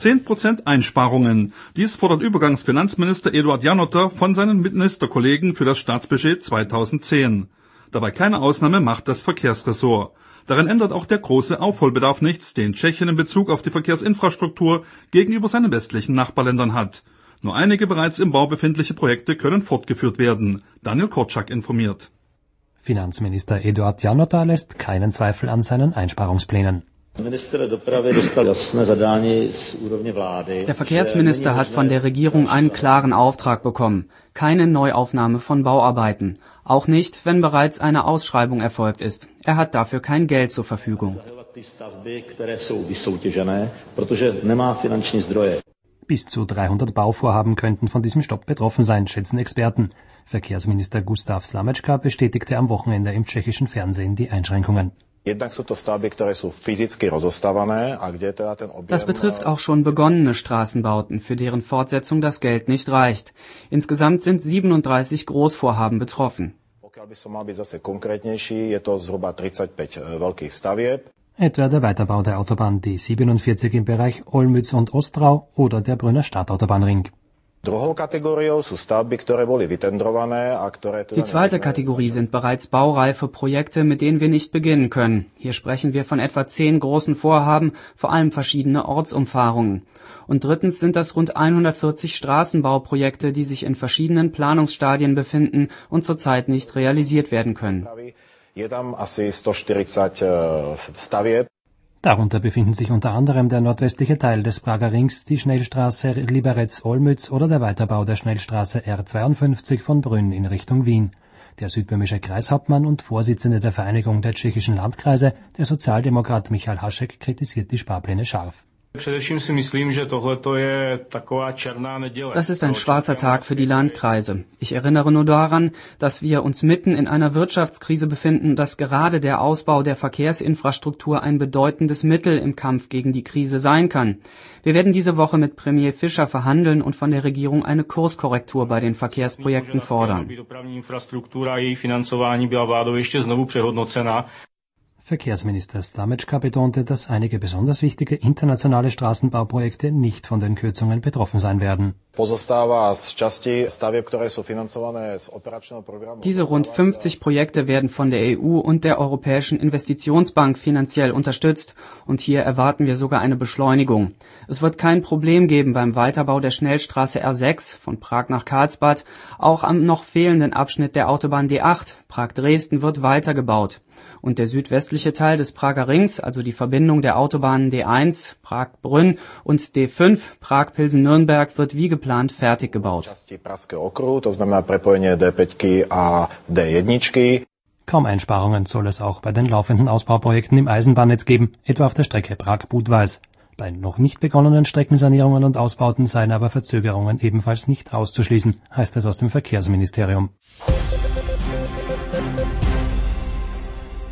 10% Einsparungen. Dies fordert Übergangsfinanzminister Eduard Janota von seinen Ministerkollegen für das Staatsbudget 2010. Dabei keine Ausnahme macht das Verkehrsressort. Daran ändert auch der große Aufholbedarf nichts, den Tschechien in Bezug auf die Verkehrsinfrastruktur gegenüber seinen westlichen Nachbarländern hat. Nur einige bereits im Bau befindliche Projekte können fortgeführt werden. Daniel Korczak informiert. Finanzminister Eduard Janota lässt keinen Zweifel an seinen Einsparungsplänen. Der Verkehrsminister hat von der Regierung einen klaren Auftrag bekommen. Keine Neuaufnahme von Bauarbeiten. Auch nicht, wenn bereits eine Ausschreibung erfolgt ist. Er hat dafür kein Geld zur Verfügung. Bis zu 300 Bauvorhaben könnten von diesem Stopp betroffen sein, schätzen Experten. Verkehrsminister Gustav Slamečka bestätigte am Wochenende im tschechischen Fernsehen die Einschränkungen. Das betrifft auch schon begonnene Straßenbauten, für deren Fortsetzung das Geld nicht reicht. Insgesamt sind 37 Großvorhaben betroffen. Etwa der Weiterbau der Autobahn D47 im Bereich Olmütz und Ostrau oder der Brünner Stadtautobahnring. Die zweite Kategorie sind bereits baureife Projekte, mit denen wir nicht beginnen können. Hier sprechen wir von etwa 10 großen Vorhaben, vor allem verschiedene Ortsumfahrungen. Und drittens sind das rund 140 Straßenbauprojekte, die sich in verschiedenen Planungsstadien befinden und zurzeit nicht realisiert werden können. Darunter befinden sich unter anderem der nordwestliche Teil des Prager Rings, die Schnellstraße Liberec-Olmütz oder der Weiterbau der Schnellstraße R52 von Brünn in Richtung Wien. Der südböhmische Kreishauptmann und Vorsitzende der Vereinigung der tschechischen Landkreise, der Sozialdemokrat Michal Hašek, kritisiert die Sparpläne scharf. Das ist ein schwarzer Tag für die Landkreise. Ich erinnere nur daran, dass wir uns mitten in einer Wirtschaftskrise befinden, dass gerade der Ausbau der Verkehrsinfrastruktur ein bedeutendes Mittel im Kampf gegen die Krise sein kann. Wir werden diese Woche mit Premier Fischer verhandeln und von der Regierung eine Kurskorrektur bei den Verkehrsprojekten fordern. Verkehrsminister Slamečka betonte, dass einige besonders wichtige internationale Straßenbauprojekte nicht von den Kürzungen betroffen sein werden. Diese rund 50 Projekte werden von der EU und der Europäischen Investitionsbank finanziell unterstützt und hier erwarten wir sogar eine Beschleunigung. Es wird kein Problem geben beim Weiterbau der Schnellstraße R6 von Prag nach Karlsbad. Auch am noch fehlenden Abschnitt der Autobahn D8 Prag-Dresden wird weitergebaut. Und der südwestliche Teil des Prager Rings, also die Verbindung der Autobahnen D1 Prag-Brünn und D5 Prag-Pilsen-Nürnberg, wird wie geplant fertig gebaut. Kaum Einsparungen soll es auch bei den laufenden Ausbauprojekten im Eisenbahnnetz geben, etwa auf der Strecke Prag-Budweis. Bei noch nicht begonnenen Streckensanierungen und Ausbauten seien aber Verzögerungen ebenfalls nicht auszuschließen, heißt es aus dem Verkehrsministerium.